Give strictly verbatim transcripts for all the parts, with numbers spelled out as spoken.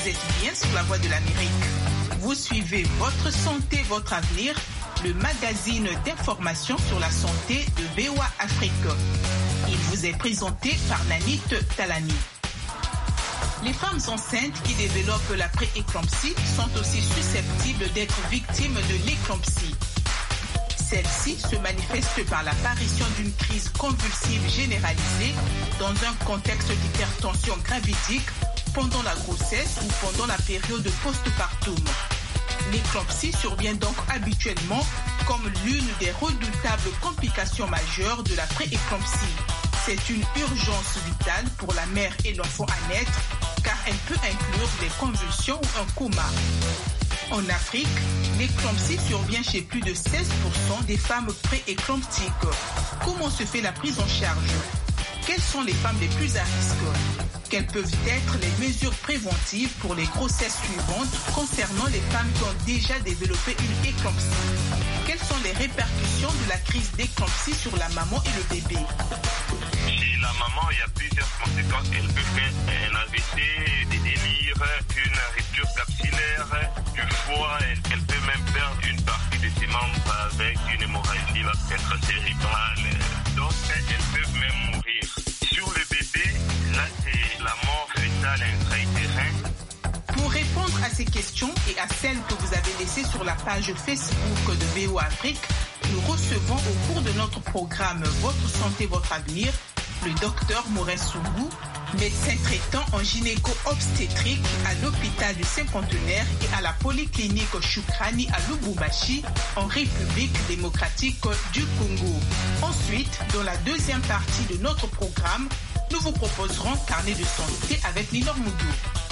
Vous êtes bien sur la voie de l'Amérique. Vous suivez Votre santé, votre avenir, le magazine d'information sur la santé de V O A Afrique. Il vous est présenté par Nanit Talani. Les femmes enceintes qui développent la pré-éclampsie sont aussi susceptibles d'être victimes de l'éclampsie. Celle-ci se manifeste par l'apparition d'une crise convulsive généralisée dans un contexte d'hypertension gravidique pendant la grossesse ou pendant la période postpartum. L'éclampsie survient donc habituellement comme l'une des redoutables complications majeures de la pré-éclampsie. C'est une urgence vitale pour la mère et l'enfant à naître car elle peut inclure des convulsions ou un coma. En Afrique, l'éclampsie survient chez plus de seize pour cent des femmes pré-éclamptiques. Comment se fait la prise en charge? Quelles sont les femmes les plus à risque? Quelles peuvent être les mesures préventives pour les grossesses suivantes concernant les femmes qui ont déjà développé une éclampsie? Quelles sont les répercussions de la crise d'éclampsie sur la maman et le bébé? Chez la maman, il y a plusieurs conséquences. Elle peut faire un A V C, des délires, une rupture capsulaire du foie. Elle, elle peut même perdre une partie de ses membres avec une hémorragie intracérébrale. Donc, elles peuvent même mourir. Sur le bébé, là, c'est la mort fétale intra-utérine. Pour répondre à ces questions et à celles que vous avez laissées sur la page Facebook de V O A Afrique, nous recevons au cours de notre programme Votre santé, votre avenir, le docteur Morin Soungou, médecin traitant en gynéco-obstétrique à l'hôpital du Cinquantenaire et à la polyclinique Shukrani à Lubumbashi, en République démocratique du Congo. Ensuite, dans la deuxième partie de notre programme, nous vous proposerons Carnet de santé avec Linor Moudou.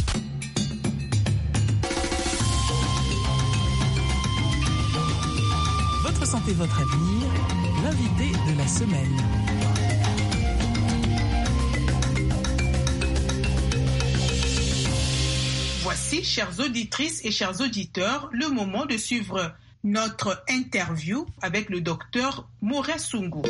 Votre santé, votre avenir, l'invité de la semaine. Voici, chères auditrices et chers auditeurs, le moment de suivre notre interview avec le docteur Morin Soungou.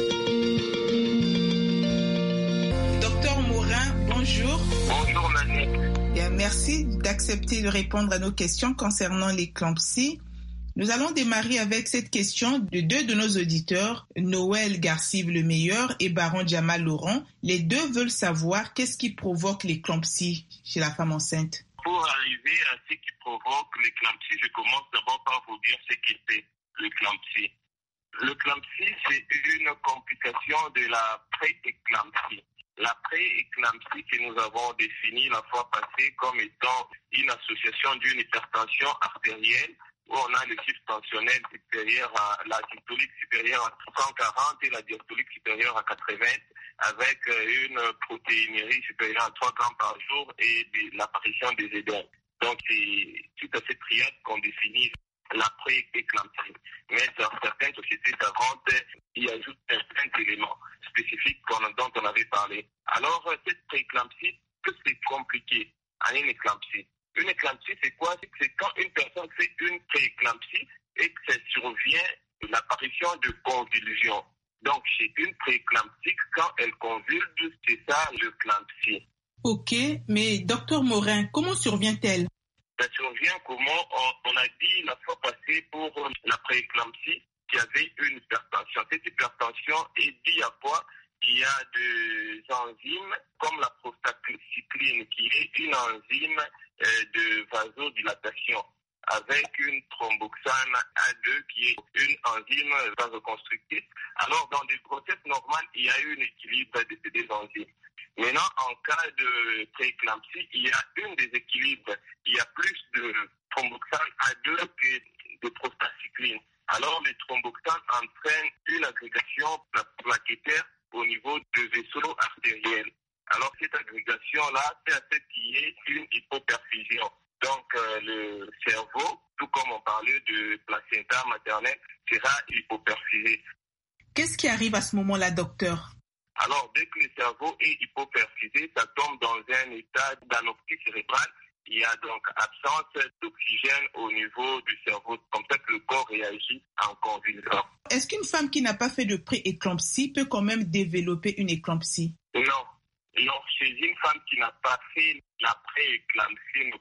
Docteur Morin, bonjour. Bonjour Mani. Bien, merci d'accepter de répondre à nos questions concernant l'éclampsie. Nous allons démarrer avec cette question de deux de nos auditeurs, Noël Garcive le meilleur et Baron Jamal Laurent. Les deux veulent savoir qu'est-ce qui provoque l'éclampsie chez la femme enceinte. Pour arriver à ce qui provoque l'éclampsie, je commence d'abord par vous dire ce qu'est l'éclampsie. L'éclampsie, c'est une complication de la pré-éclampsie. La pré-éclampsie que nous avons définie la fois passée comme étant une association d'une hypertension artérielle où on a le chiffre tensionnel supérieur à la systolique supérieure à cent quarante et la diastolique supérieure à quatre-vingts, avec une protéinurie supérieure à trois grammes par jour et de l'apparition des édèmes. Donc c'est tout à cette triade qu'on définit la pré-éclampsie. Mais dans certaines sociétés savantes, il ajoute certains éléments spécifiques dont on avait parlé. Alors cette pré-éclampsie, que c'est compliqué à une éclampsie. Une éclampsie, c'est quoi? C'est quand une personne fait une pré-éclampsie et que ça survient l'apparition de convulsions. Donc, chez une pré-éclampsie, quand elle convulse, c'est ça l'éclampsie. Ok, mais docteur Morin, comment survient-elle? Ça survient comment? On, on a dit la fois passée pour la pré-éclampsie qu'il y avait une hypertension. Cette hypertension est due à quoi? Il y a des enzymes comme la prostacycline qui est une enzyme euh, de vasodilatation avec une thromboxane A deux qui est une enzyme vasoconstrictrice. Alors dans des grossesses normales, il y a un équilibre de ces deux enzymes. Maintenant, en cas de prééclampsie, il y a un déséquilibre. Il y a plus de thromboxane A deux que de prostacycline. Alors le thromboxane entraîne une agrégation plaquettaire au niveau du vaisseau artériel. Alors cette agrégation-là, c'est à ce qui est une hypoperfusion. Donc euh, le cerveau, tout comme on parlait de placenta maternelle, sera hypoperfusé. Qu'est-ce qui arrive à ce moment-là, docteur? Alors dès que le cerveau est hypoperfusé, ça tombe dans un état d'anoxie cérébrale. Il y a donc absence d'oxygène au niveau du cerveau, comme ça que le corps réagit en convulsion. Est-ce qu'une femme qui n'a pas fait de pré-éclampsie peut quand même développer une éclampsie? Non. Non, chez une femme qui n'a pas fait la pré-éclampsie ne peut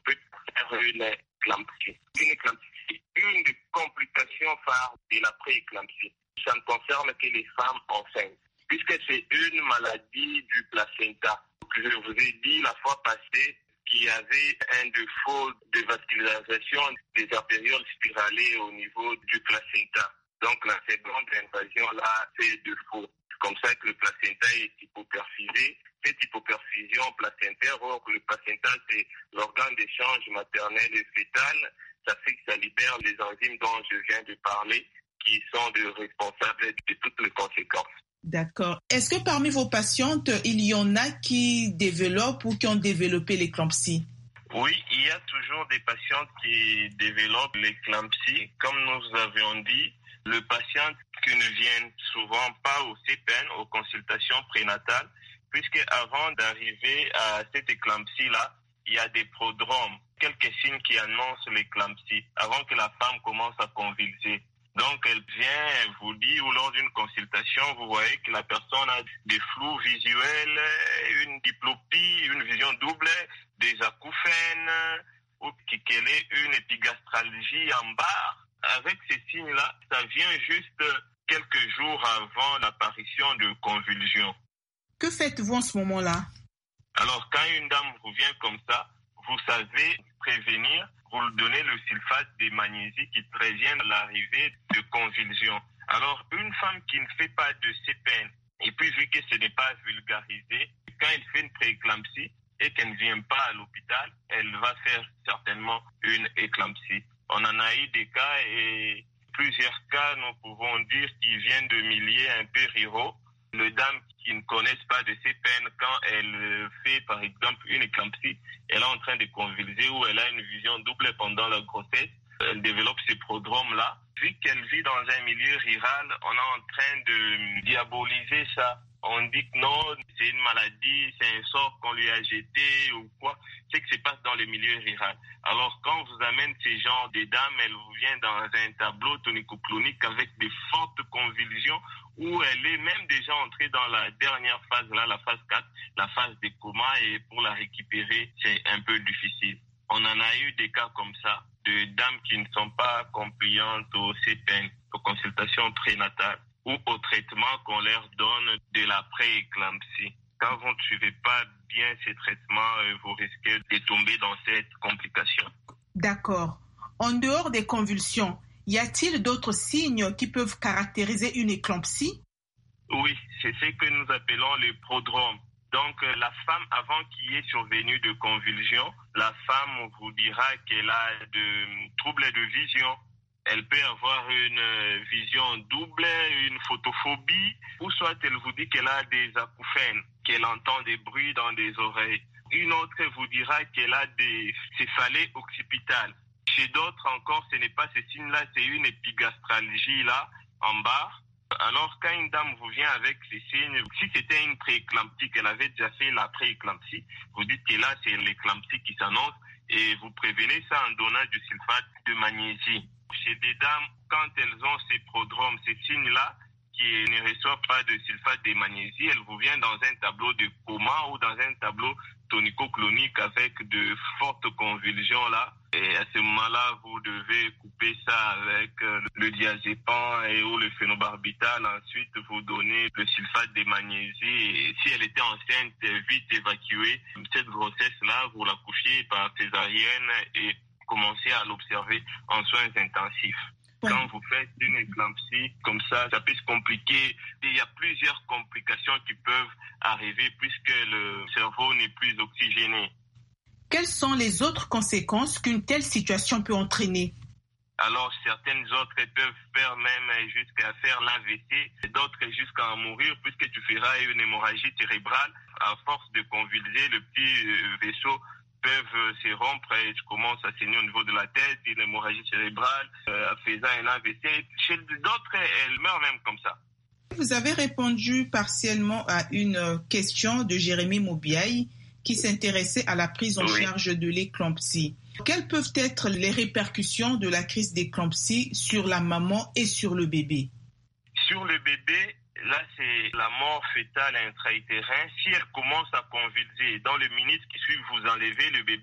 faire une éclampsie. Une éclampsie, c'est une des complications phares de la pré-éclampsie. Ça ne concerne que les femmes enceintes, puisque c'est une maladie du placenta. Je vous ai dit la fois passée qu'il y avait un défaut de vascularisation des artérioles spiralées au niveau du placenta. Donc la seconde invasion là, c'est défaut. C'est comme ça que le placenta est hypoperfusé. Cette hypoperfusion placentaire, or le placenta c'est l'organe d'échange maternel et fœtal, ça fait que ça libère les enzymes dont je viens de parler, qui sont de responsables de toutes les conséquences. D'accord. Est-ce que parmi vos patientes, il y en a qui développent ou qui ont développé l'éclampsie? Oui, il y a toujours des patientes qui développent l'éclampsie. Comme nous avions dit, le patient qui ne vient souvent pas au C P N, aux consultations prénatales, puisque avant d'arriver à cette éclampsie-là, il y a des prodromes, quelques signes qui annoncent l'éclampsie, avant que la femme commence à convulser. Donc, elle vient vous dire, ou lors d'une consultation, vous voyez que la personne a des flous visuels, une diplopie, une vision double, des acouphènes, ou qu'elle ait une épigastralgie en barre. Avec ces signes-là, ça vient juste quelques jours avant l'apparition de convulsions. Que faites-vous en ce moment-là? Alors, quand une dame vous vient comme ça, vous savez prévenir, vous lui donnez le sulfate de magnésie qui prévient l'arrivée de convulsions. Alors, une femme qui ne fait pas de C P N, et puis vu que ce n'est pas vulgarisé, quand elle fait une prééclampsie et qu'elle ne vient pas à l'hôpital, elle va faire certainement une éclampsie. On en a eu des cas et plusieurs cas, nous pouvons dire, qui viennent de milieux un peu ruraux. Les dames qui ne connaissent pas de C P N, quand elle fait par exemple une éclampsie, elle est en train de convulser ou elle a une vision double pendant la grossesse, elle développe ces prodromes-là. Vu qu'elle vit dans un milieu rural, on est en train de diaboliser ça. On dit que non, c'est une maladie, c'est un sort qu'on lui a jeté ou quoi. C'est que se passe dans le milieu rural. Alors quand on vous amène ces genres de dames, elles vous viennent dans un tableau tonico-clonique avec des fortes convulsions où elle est même déjà entrée dans la dernière phase, là, la phase quatre, la phase des comas, et pour la récupérer, c'est un peu difficile. On en a eu des cas comme ça, de dames qui ne sont pas compliantes au C P N, aux consultations prénatales, ou au traitement qu'on leur donne de la pré-éclampsie. Quand vous ne suivez pas bien ces traitements, vous risquez de tomber dans cette complication. D'accord. En dehors des convulsions, y a-t-il d'autres signes qui peuvent caractériser une éclampsie? Oui, c'est ce que nous appelons les prodromes. Donc, la femme, avant qu'il y ait survenu de convulsions, la femme vous dira qu'elle a de troubles de vision. Elle peut avoir une vision double, une photophobie, ou soit elle vous dit qu'elle a des acouphènes, qu'elle entend des bruits dans des oreilles. Une autre vous dira qu'elle a des céphalées occipitales. Chez d'autres encore, ce n'est pas ces signes-là, c'est une épigastralgie là, en bas. Alors, quand une dame vous vient avec ces signes, si c'était une prééclampsie, qu'elle avait déjà fait la prééclampsie, vous dites que là, c'est l'éclampsie qui s'annonce et vous prévenez ça en donnant du sulfate de magnésie. Chez des dames, quand elles ont ces prodromes, ces signes-là, qui ne reçoivent pas de sulfate de magnésie, elles vous viennent dans un tableau de coma ou dans un tableau tonico-clonique avec de fortes convulsions là. Et à ce moment-là, vous devez couper ça avec le diazépam et ou le phénobarbital. Ensuite, vous donnez le sulfate de magnésie. Et si elle était enceinte, vite évacuer cette grossesse-là, vous la couchez par césarienne et commencez à l'observer en soins intensifs. Ouais. Quand vous faites une éclampsie comme ça, ça peut se compliquer. Il y a plusieurs complications qui peuvent arriver puisque le cerveau n'est plus oxygéné. Quelles sont les autres conséquences qu'une telle situation peut entraîner? Alors, certaines autres peuvent faire même jusqu'à faire l'A V C, d'autres jusqu'à en mourir puisque tu feras une hémorragie cérébrale. À force de convulser, le petit vaisseau peuvent se rompre et tu commences à saigner au niveau de la tête, une hémorragie cérébrale, euh, faisant un A V C. Chez d'autres, elles meurent même comme ça. Vous avez répondu partiellement à une question de Jérémy Moubiaï qui s'intéressait à la prise en oui. charge de l'éclampsie. Quelles peuvent être les répercussions de la crise d'éclampsie sur la maman et sur le bébé? Sur le bébé, là, c'est la mort fœtale intra-utérin. Si elle commence à convulser, dans les minutes qui suivent, vous enlevez le bébé.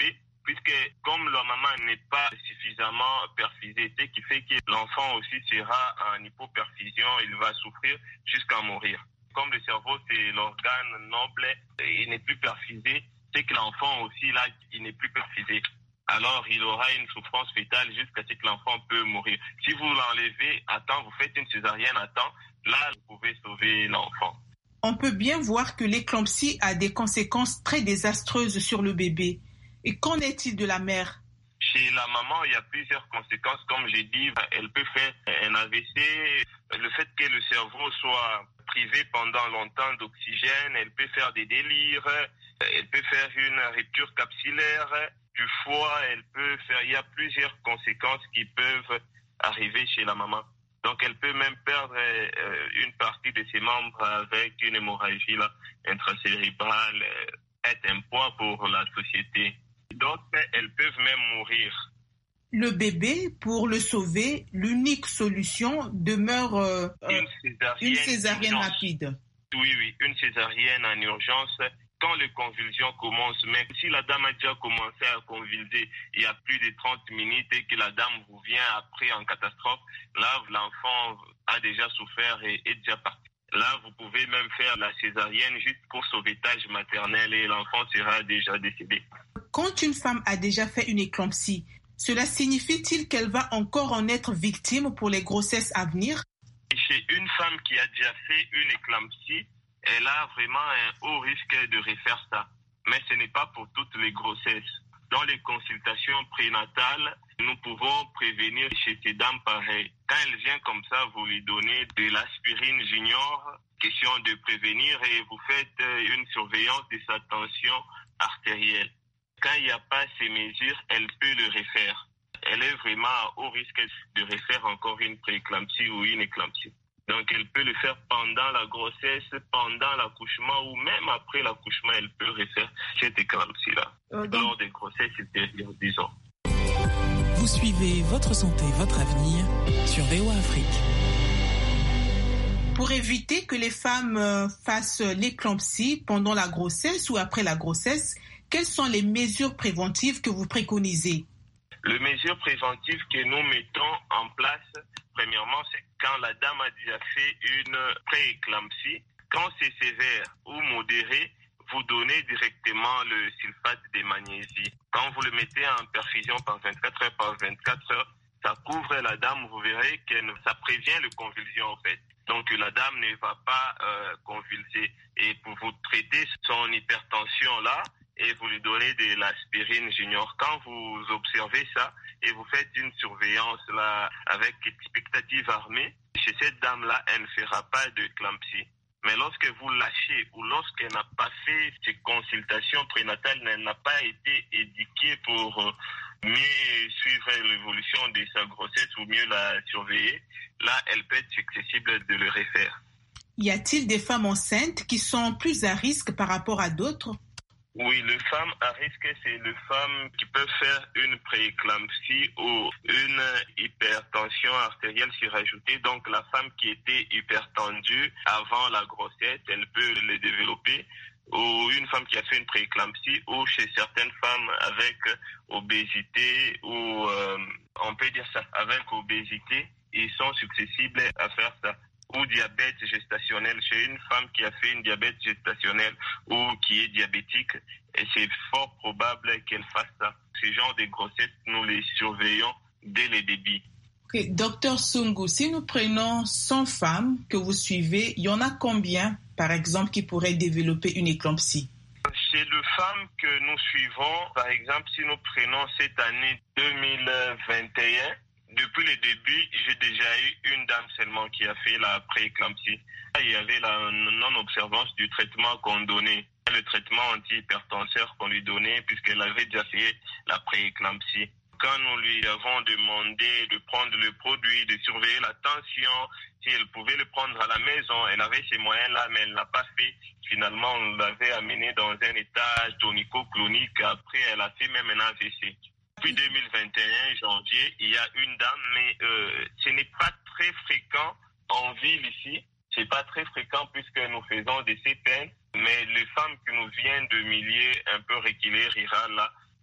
puisque comme la maman n'est pas suffisamment perfusée, ce qui fait que l'enfant aussi sera en hypoperfusion, il va souffrir jusqu'à mourir. Comme le cerveau, c'est l'organe noble, il n'est plus perfusé, c'est que l'enfant aussi, là, il n'est plus perfusé. Alors, il aura une souffrance fétale jusqu'à ce que l'enfant peut mourir. Si vous l'enlevez à temps, vous faites une césarienne à temps, là, vous pouvez sauver l'enfant. On peut bien voir que l'éclampsie a des conséquences très désastreuses sur le bébé. Et qu'en est-il de la mère? Chez la maman, il y a plusieurs conséquences. Comme j'ai dit, elle peut faire un A V C. Le fait que le cerveau soit privé pendant longtemps d'oxygène, elle peut faire des délires, elle peut faire une rupture capsulaire du foie, elle peut faire... Il y a plusieurs conséquences qui peuvent arriver chez la maman. Donc, elle peut même perdre euh, une partie de ses membres avec une hémorragie là, intracérébrale, euh, être un poids pour la société. D'autres, elles peuvent même mourir. Le bébé, pour le sauver, l'unique solution demeure euh, une césarienne, une césarienne rapide. Oui, oui, une césarienne en urgence. Quand les convulsions commencent, même si la dame a déjà commencé à convulser il y a plus de trente minutes et que la dame vous vient après en catastrophe, là, l'enfant a déjà souffert et est déjà parti. Là, vous pouvez même faire la césarienne juste pour sauvetage maternel et l'enfant sera déjà décédé. Quand une femme a déjà fait une éclampsie, cela signifie-t-il qu'elle va encore en être victime pour les grossesses à venir? Chez une femme qui a déjà fait une éclampsie, elle a vraiment un haut risque de refaire ça. Mais ce n'est pas pour toutes les grossesses. Dans les consultations prénatales, nous pouvons prévenir chez ces dames pareilles. Quand elle vient comme ça, vous lui donnez de l'aspirine junior, question de prévenir, et vous faites une surveillance de sa tension artérielle. Quand il n'y a pas ces mesures, elle peut le refaire. Elle est vraiment à haut risque de refaire encore une prééclampsie ou une éclampsie. Donc, elle peut le faire pendant la grossesse, pendant l'accouchement ou même après l'accouchement, elle peut refaire cette éclampsie-là, euh, donc... lors des grossesses ultérieures, disons. Vous suivez Votre Santé, Votre Avenir sur V O A Afrique. Pour éviter que les femmes fassent l'éclampsie pendant la grossesse ou après la grossesse, quelles sont les mesures préventives que vous préconisez? Les mesures préventives que nous mettons en place, premièrement, c'est quand la dame a déjà fait une pré-éclampsie. Quand c'est sévère ou modéré, vous donnez directement le sulfate de magnésie. Quand vous le mettez en perfusion par vingt-quatre heures par vingt-quatre heures, ça couvre la dame, vous verrez que ça prévient les convulsions en fait. Donc la dame ne va pas euh, convulser. Et pour vous traiter son hypertension là, et vous lui donnez de l'aspirine junior. Quand vous observez ça et vous faites une surveillance là avec expectative armée, chez cette dame-là, elle ne fera pas de éclampsie. Mais lorsque vous lâchez ou lorsqu'elle n'a pas fait ses consultations prénatales, elle n'a pas été éduquée pour mieux suivre l'évolution de sa grossesse ou mieux la surveiller, là, elle peut être susceptible de le refaire. Y a-t-il des femmes enceintes qui sont plus à risque par rapport à d'autres? Oui, les femmes à risque, c'est les femmes qui peuvent faire une prééclampsie ou une hypertension artérielle surajoutée. Donc, la femme qui était hypertendue avant la grossesse, elle peut le développer. Ou une femme qui a fait une prééclampsie, ou chez certaines femmes avec obésité, ou euh, on peut dire ça, avec obésité, ils sont susceptibles à faire ça. Ou diabète gestationnel, chez une femme qui a fait une diabète gestationnelle ou qui est diabétique, et c'est fort probable qu'elle fasse ça. Ces genres de grossesses, nous les surveillons dès le début. Okay. Docteur Sungu, si nous prenons cent femmes que vous suivez, il y en a combien, par exemple, qui pourraient développer une éclampsie? Chez les femmes que nous suivons, par exemple, si nous prenons cette année deux mille vingt et un, depuis le début, j'ai déjà eu une dame seulement qui a fait la pré-éclampsie. Il y avait la non-observance du traitement qu'on donnait, le traitement anti-hypertenseur qu'on lui donnait puisqu'elle avait déjà fait la pré-éclampsie. Quand nous lui avons demandé de prendre le produit, de surveiller la tension, si elle pouvait le prendre à la maison, elle avait ces moyens-là, mais elle n'a pas fait. Finalement, on l'avait amenée dans un état tonico-clonique. Après, elle a fait même un A V C. Depuis deux mille vingt et un, janvier, il y a une dame, mais euh, ce n'est pas très fréquent en ville ici. C'est pas très fréquent puisque nous faisons des C P N, mais les femmes qui nous viennent de milieux un peu reculés, ruraux, là,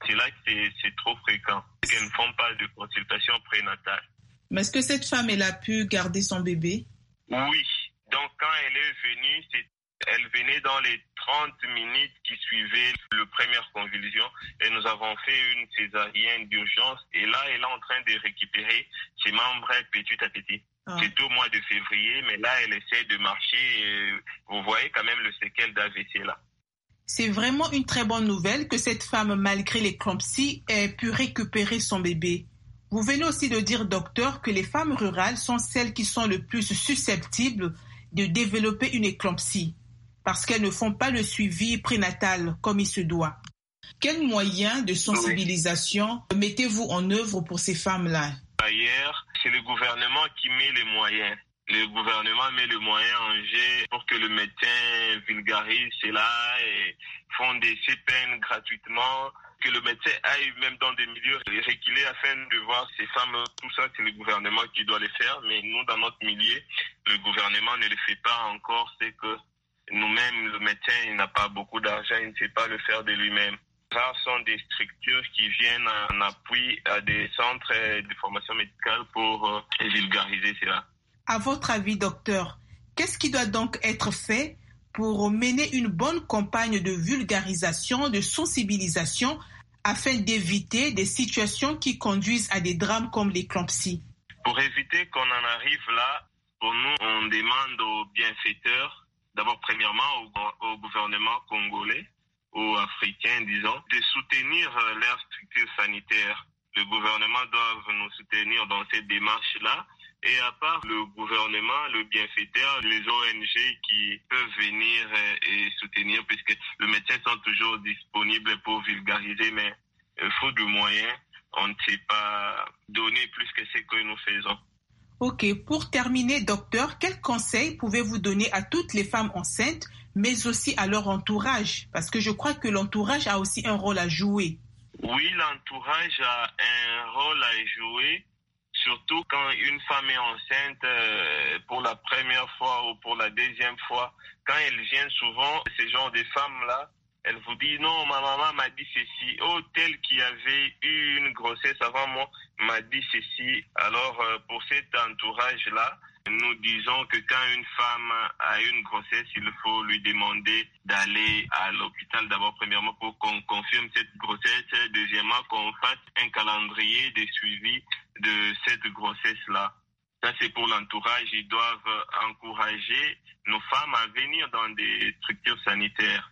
C'est là que c'est, c'est trop fréquent, qu'elles ne font pas de consultation prénatale. Mais est-ce que cette femme, elle a pu garder son bébé? Oui. Donc, quand elle est venue, c'est, elle venait dans les trente minutes qui suivaient la première convulsion et nous avons fait une césarienne d'urgence. Et là, elle est en train de récupérer ses membres petit à petit. Ah. C'est au mois de février, mais là, elle essaie de marcher. Et vous voyez quand même le séquel d'A V C là. C'est vraiment une très bonne nouvelle que cette femme, malgré l'éclampsie, ait pu récupérer son bébé. Vous venez aussi de dire, docteur, que les femmes rurales sont celles qui sont le plus susceptibles de développer une éclampsie parce qu'elles ne font pas le suivi prénatal comme il se doit. Quels moyens de sensibilisation oui. mettez-vous en œuvre pour ces femmes-là? D'ailleurs, c'est le gouvernement qui met les moyens. Le gouvernement met les moyens en jeu pour que le médecin vulgarise cela et font des C P N gratuitement, que le médecin aille même dans des milieux reculés afin de voir ces femmes. Tout ça, c'est le gouvernement qui doit le faire, mais nous, dans notre milieu, le gouvernement ne le fait pas encore. C'est que nous-mêmes, le médecin, il n'a pas beaucoup d'argent, il ne sait pas le faire de lui-même. Rares sont des structures qui viennent en appui à des centres de formation médicale pour vulgariser cela. À votre avis, docteur, qu'est-ce qui doit donc être fait pour mener une bonne campagne de vulgarisation, de sensibilisation, afin d'éviter des situations qui conduisent à des drames comme l'éclampsie? Pour éviter qu'on en arrive là, pour nous, on demande aux bienfaiteurs, d'abord premièrement au, au gouvernement congolais, ou africains, disons, de soutenir leurs structures sanitaires. Le gouvernement doit nous soutenir dans cette démarche-là. Et à part le gouvernement, le bienfaiteur, les O N G qui peuvent venir et soutenir, puisque les médecins sont toujours disponibles pour vulgariser, mais faute de moyens, on ne sait pas donner plus que ce que nous faisons. Ok, pour terminer, docteur, quels conseils pouvez-vous donner à toutes les femmes enceintes, mais aussi à leur entourage? Parce que je crois que l'entourage a aussi un rôle à jouer. Oui, l'entourage a un rôle à jouer. Surtout quand une femme est enceinte euh, pour la première fois ou pour la deuxième fois, quand elle vient souvent, ce genre de femmes-là, elle vous dit non, ma maman m'a dit ceci, oh, telle qui avait eu une grossesse avant moi m'a dit ceci. Alors euh, pour cet entourage-là, nous disons que quand une femme a une grossesse, il faut lui demander d'aller à l'hôpital d'abord, premièrement, pour qu'on confirme cette grossesse. Deuxièmement, qu'on fasse un calendrier de suivi de cette grossesse-là. Ça, c'est pour l'entourage. Ils doivent encourager nos femmes à venir dans des structures sanitaires.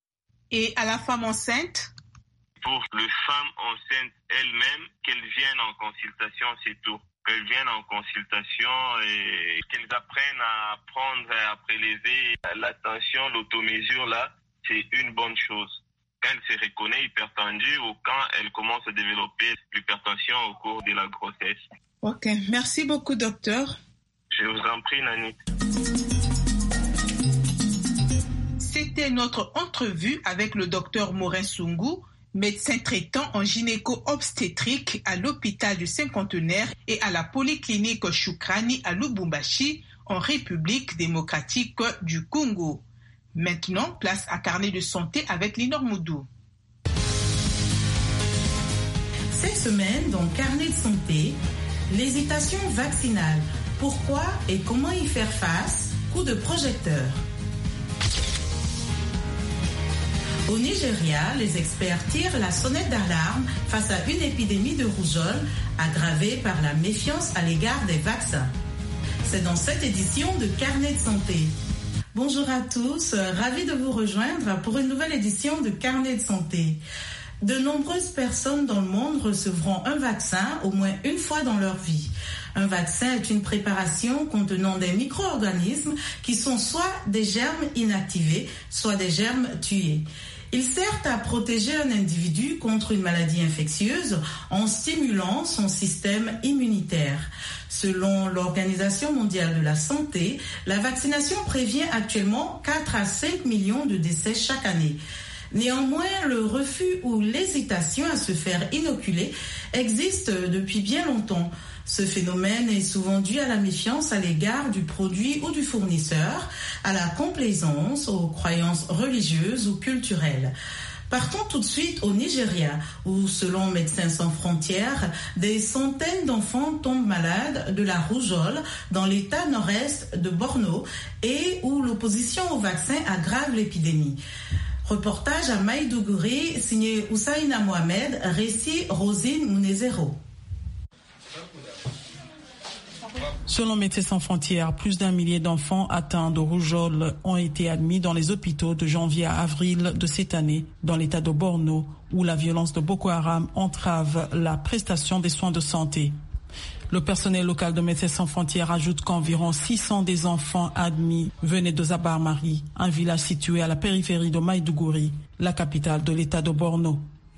Et à la femme enceinte? Pour les femmes enceintes elles-mêmes, qu'elles viennent en consultation, c'est tout. Qu'elles viennent en consultation et qu'elles apprennent à prendre, à prélever la tension, l'automésure, là, c'est une bonne chose. Quand elle se reconnaît hypertendue ou quand elle commence à développer l'hypertension au cours de la grossesse. Ok, merci beaucoup, docteur. Je vous en prie, Nani. C'était notre entrevue avec le docteur Morin Sungu, médecin traitant en gynéco-obstétrique à l'hôpital du Cinquantenaire et à la polyclinique Shukrani à Lubumbashi, en République démocratique du Congo. Maintenant, place à Carnet de santé avec Linor Moudou. Cette semaine, dans Carnet de santé, l'hésitation vaccinale. Pourquoi et comment y faire face? Coup de projecteur. Au Nigeria, les experts tirent la sonnette d'alarme face à une épidémie de rougeole aggravée par la méfiance à l'égard des vaccins. C'est dans cette édition de Carnet de santé. Bonjour à tous, ravi de vous rejoindre pour une nouvelle édition de Carnet de santé. De nombreuses personnes dans le monde recevront un vaccin au moins une fois dans leur vie. Un vaccin est une préparation contenant des micro-organismes qui sont soit des germes inactivés, soit des germes tués. Il sert à protéger un individu contre une maladie infectieuse en stimulant son système immunitaire. Selon l'Organisation mondiale de la santé, la vaccination prévient actuellement quatre à cinq millions de décès chaque année. Néanmoins, le refus ou l'hésitation à se faire inoculer existe depuis bien longtemps. Ce phénomène est souvent dû à la méfiance à l'égard du produit ou du fournisseur, à la complaisance, aux croyances religieuses ou culturelles. Partons tout de suite au Nigeria, où, selon Médecins sans frontières, des centaines d'enfants tombent malades de la rougeole dans l'état nord-est de Borno et où l'opposition au vaccin aggrave l'épidémie. Reportage à Maïdougouri, signé Oussaïna Mohamed, récit Rosine Mounezero. Selon Médecins sans frontières, plus d'un millier d'enfants atteints de rougeole ont été admis dans les hôpitaux de janvier à avril de cette année dans l'état de Borno, où la violence de Boko Haram entrave la prestation des soins de santé. Le personnel local de Médecins sans frontières ajoute qu'environ six cents des enfants admis venaient de Zabarmari, un village situé à la périphérie de Maïdougouri, la capitale de l'état de Borno.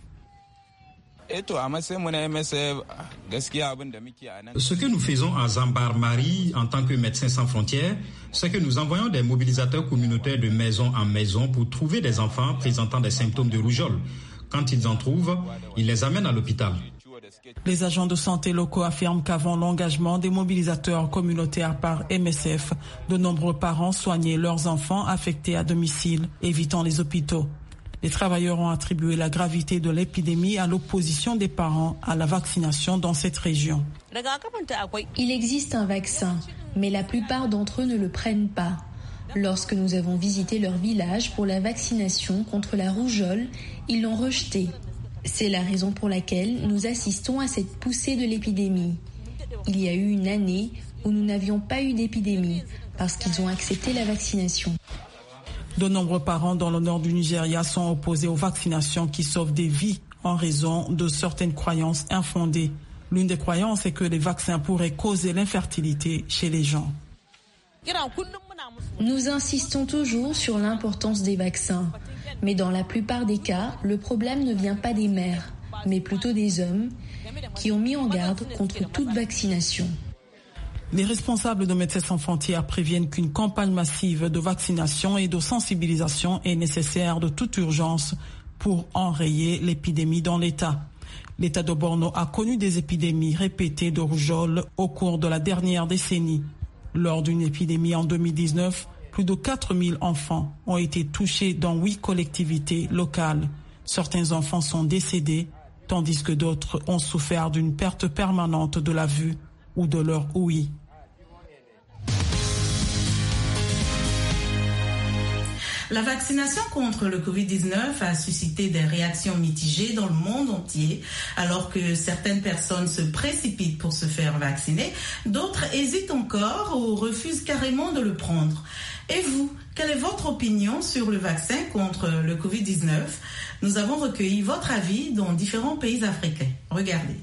Ce que nous faisons à Zabarmari en tant que Médecins sans frontières, c'est que nous envoyons des mobilisateurs communautaires de maison en maison pour trouver des enfants présentant des symptômes de rougeole. Quand ils en trouvent, ils les amènent à l'hôpital. Les agents de santé locaux affirment qu'avant l'engagement des mobilisateurs communautaires par M S F, de nombreux parents soignaient leurs enfants affectés à domicile, évitant les hôpitaux. Les travailleurs ont attribué la gravité de l'épidémie à l'opposition des parents à la vaccination dans cette région. Il existe un vaccin, mais la plupart d'entre eux ne le prennent pas. Lorsque nous avons visité leur village pour la vaccination contre la rougeole, ils l'ont rejeté. C'est la raison pour laquelle nous assistons à cette poussée de l'épidémie. Il y a eu une année où nous n'avions pas eu d'épidémie parce qu'ils ont accepté la vaccination. De nombreux parents dans le nord du Nigeria sont opposés aux vaccinations qui sauvent des vies en raison de certaines croyances infondées. L'une des croyances est que les vaccins pourraient causer l'infertilité chez les gens. Nous insistons toujours sur l'importance des vaccins. Mais dans la plupart des cas, le problème ne vient pas des mères, mais plutôt des hommes qui ont mis en garde contre toute vaccination. Les responsables de Médecins sans frontières préviennent qu'une campagne massive de vaccination et de sensibilisation est nécessaire de toute urgence pour enrayer l'épidémie dans l'État. L'État de Borno a connu des épidémies répétées de rougeole au cours de la dernière décennie. Lors d'une épidémie en deux mille dix-neuf, plus de quatre mille enfants ont été touchés dans huit collectivités locales. Certains enfants sont décédés, tandis que d'autres ont souffert d'une perte permanente de la vue ou de leur ouïe. La vaccination contre le covid dix-neuf a suscité des réactions mitigées dans le monde entier. Alors que certaines personnes se précipitent pour se faire vacciner, d'autres hésitent encore ou refusent carrément de le prendre. Et vous, quelle est votre opinion sur le vaccin contre le covid dix-neuf? Nous avons recueilli votre avis dans différents pays africains. Regardez.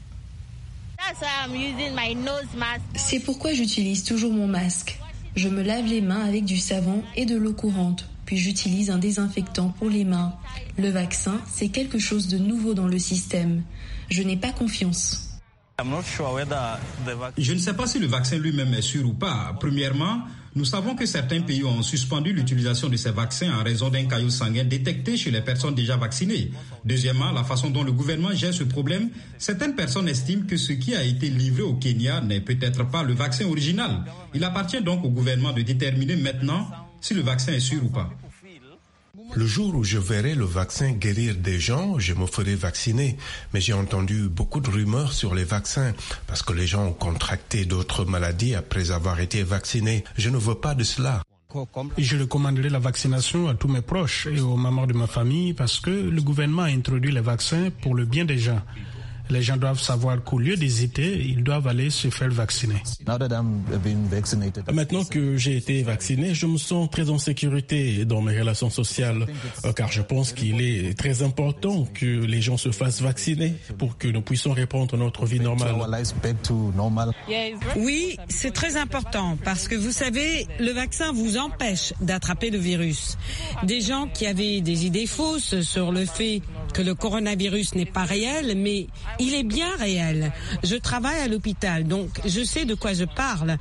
C'est pourquoi j'utilise toujours mon masque. Je me lave les mains avec du savon et de l'eau courante, puis j'utilise un désinfectant pour les mains. Le vaccin, c'est quelque chose de nouveau dans le système. Je n'ai pas confiance. Je ne sais pas si le vaccin lui-même est sûr ou pas. Premièrement, nous savons que certains pays ont suspendu l'utilisation de ces vaccins en raison d'un caillot sanguin détecté chez les personnes déjà vaccinées. Deuxièmement, la façon dont le gouvernement gère ce problème, certaines personnes estiment que ce qui a été livré au Kenya n'est peut-être pas le vaccin original. Il appartient donc au gouvernement de déterminer maintenant si le vaccin est sûr ou pas. Le jour où je verrai le vaccin guérir des gens, je me ferai vacciner. Mais j'ai entendu beaucoup de rumeurs sur les vaccins parce que les gens ont contracté d'autres maladies après avoir été vaccinés. Je ne veux pas de cela. Je recommanderai la vaccination à tous mes proches et aux membres de ma famille parce que le gouvernement a introduit les vaccins pour le bien des gens. Les gens doivent savoir qu'au lieu d'hésiter, ils doivent aller se faire vacciner. Maintenant que j'ai été vacciné, je me sens très en sécurité dans mes relations sociales, car je pense qu'il est très important que les gens se fassent vacciner pour que nous puissions reprendre notre vie normale. Oui, c'est très important parce que vous savez, le vaccin vous empêche d'attraper le virus. Des gens qui avaient des idées fausses sur le fait que le coronavirus n'est pas réel, mais il est bien réel. Je travaille à l'hôpital, donc je sais de quoi je parle.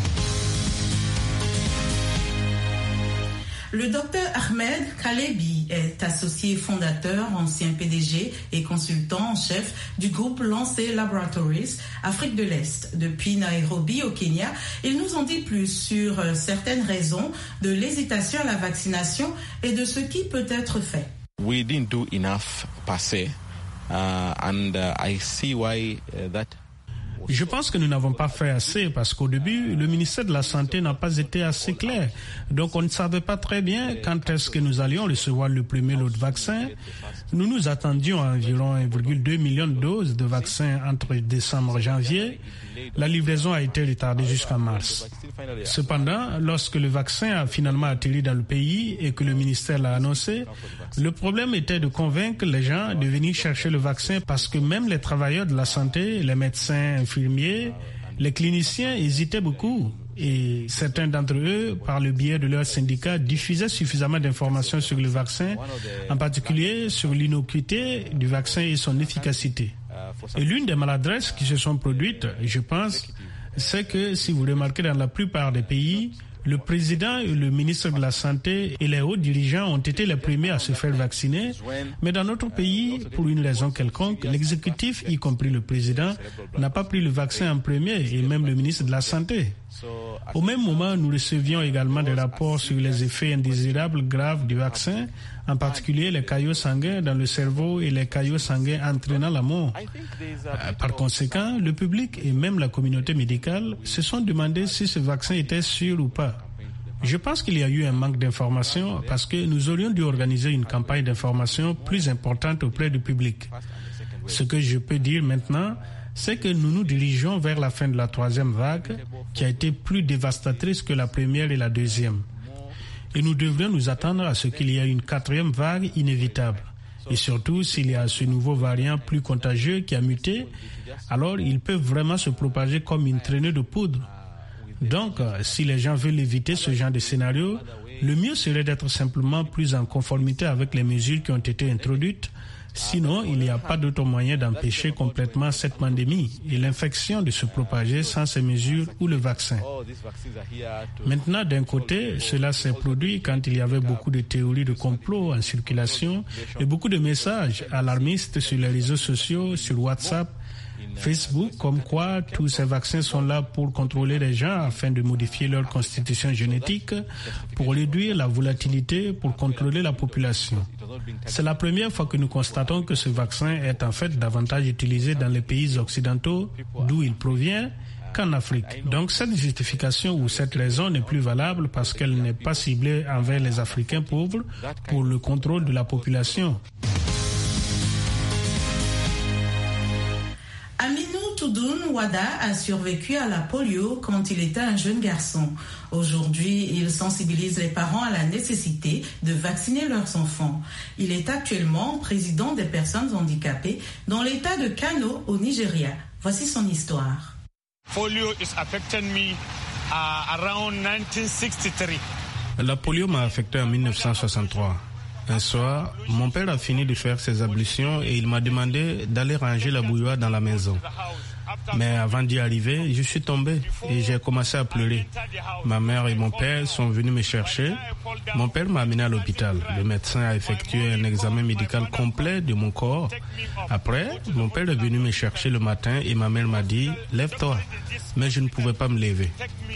Le docteur Ahmed Kalebi est associé fondateur, ancien P D G et consultant en chef du groupe Lancet Laboratories Afrique de l'Est. Depuis Nairobi au Kenya, il nous en dit plus sur certaines raisons de l'hésitation à la vaccination et de ce qui peut être fait. We didn't do enough per se, uh, and uh, I see why uh, that. Je pense que nous n'avons pas fait assez parce qu'au début, le ministère de la Santé n'a pas été assez clair. Donc on ne savait pas très bien quand est-ce que nous allions recevoir le premier lot de vaccins. Nous nous attendions à environ un virgule deux million de doses de vaccins entre décembre et janvier. La livraison a été retardée jusqu'en mars. Cependant, lorsque le vaccin a finalement atterri dans le pays et que le ministère l'a annoncé, le problème était de convaincre les gens de venir chercher le vaccin parce que même les travailleurs de la santé, les médecins, infirmiers, les cliniciens hésitaient beaucoup. Et certains d'entre eux, par le biais de leur syndicat, diffusaient suffisamment d'informations sur le vaccin, en particulier sur l'innocuité du vaccin et son efficacité. Et l'une des maladresses qui se sont produites, je pense, c'est que si vous remarquez dans la plupart des pays, le président et le ministre de la Santé et les hauts dirigeants ont été les premiers à se faire vacciner. Mais dans notre pays, pour une raison quelconque, l'exécutif, y compris le président, n'a pas pris le vaccin en premier et même le ministre de la Santé. Au même moment, nous recevions également des rapports sur les effets indésirables graves du vaccin, en particulier les caillots sanguins dans le cerveau et les caillots sanguins entraînant la mort. Par conséquent, le public et même la communauté médicale se sont demandé si ce vaccin était sûr ou pas. Je pense qu'il y a eu un manque d'information parce que nous aurions dû organiser une campagne d'information plus importante auprès du public. Ce que je peux dire maintenant, c'est que nous nous dirigeons vers la fin de la troisième vague, qui a été plus dévastatrice que la première et la deuxième. Et nous devrions nous attendre à ce qu'il y ait une quatrième vague inévitable. Et surtout, s'il y a ce nouveau variant plus contagieux qui a muté, alors il peut vraiment se propager comme une traînée de poudre. Donc, si les gens veulent éviter ce genre de scénario, le mieux serait d'être simplement plus en conformité avec les mesures qui ont été introduites. Sinon, il n'y a pas d'autre moyen d'empêcher complètement cette pandémie et l'infection de se propager sans ces mesures ou le vaccin. Maintenant, d'un côté, cela s'est produit quand il y avait beaucoup de théories de complot en circulation et beaucoup de messages alarmistes sur les réseaux sociaux, sur WhatsApp, Facebook, comme quoi tous ces vaccins sont là pour contrôler les gens afin de modifier leur constitution génétique, pour réduire la volatilité, pour contrôler la population. C'est la première fois que nous constatons que ce vaccin est en fait davantage utilisé dans les pays occidentaux, d'où il provient, qu'en Afrique. Donc cette justification ou cette raison n'est plus valable parce qu'elle n'est pas ciblée envers les Africains pauvres pour le contrôle de la population. Aminou Toudoun Wada a survécu à la polio quand il était un jeune garçon. Aujourd'hui, il sensibilise les parents à la nécessité de vacciner leurs enfants. Il est actuellement président des personnes handicapées dans l'état de Kano au Nigeria. Voici son histoire. Polio is affecting me uh, around nineteen sixty-three. La polio m'a affecté en dix-neuf cent soixante-trois. Un soir, mon père a fini de faire ses ablutions et il m'a demandé d'aller ranger la bouilloire dans la maison. Mais avant d'y arriver, je suis tombé et j'ai commencé à pleurer. Ma mère et mon père sont venus me chercher. Mon père m'a amené à l'hôpital. Le médecin a effectué un examen médical complet de mon corps. Après, mon père est venu me chercher le matin et ma mère m'a dit « Lève-toi ». Mais je ne pouvais pas me lever.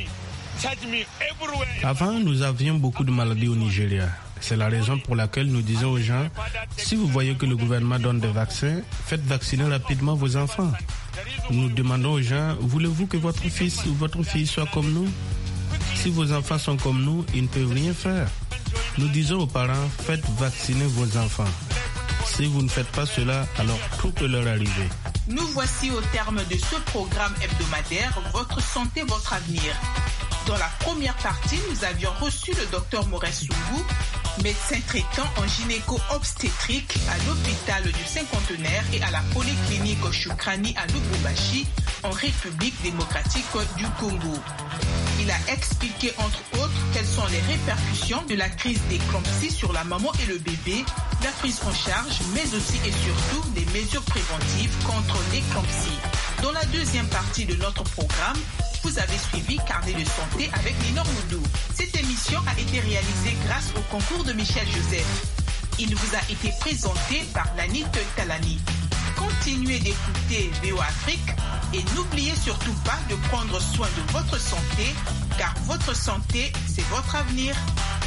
Avant, nous avions beaucoup de maladies au Nigeria. C'est la raison pour laquelle nous disons aux gens, si vous voyez que le gouvernement donne des vaccins, faites vacciner rapidement vos enfants. Nous demandons aux gens, voulez-vous que votre fils ou votre fille soit comme nous? Si vos enfants sont comme nous, ils ne peuvent rien faire. Nous disons aux parents, faites vacciner vos enfants. Si vous ne faites pas cela, alors tout peut leur arriver. Nous voici au terme de ce programme hebdomadaire, Votre santé, votre avenir. Dans la première partie, nous avions reçu le docteur Maurice Soungou, médecin traitant en gynéco-obstétrique à l'hôpital du Cinquantenaire et à la polyclinique Shukrani à Lubumbashi, en République démocratique du Congo. Il a expliqué entre autres quelles sont les répercussions de la crise d'éclampsie sur la maman et le bébé, la prise en charge, mais aussi et surtout des mesures préventives contre l'éclampsie. Dans la deuxième partie de notre programme, vous avez suivi Carnet de santé avec Linor Moudou. Cette émission a été réalisée grâce au concours de Michel Joseph. Il vous a été présenté par Lanit Talani. Continuez d'écouter V O Afrique et n'oubliez surtout pas de prendre soin de votre santé, car votre santé, c'est votre avenir.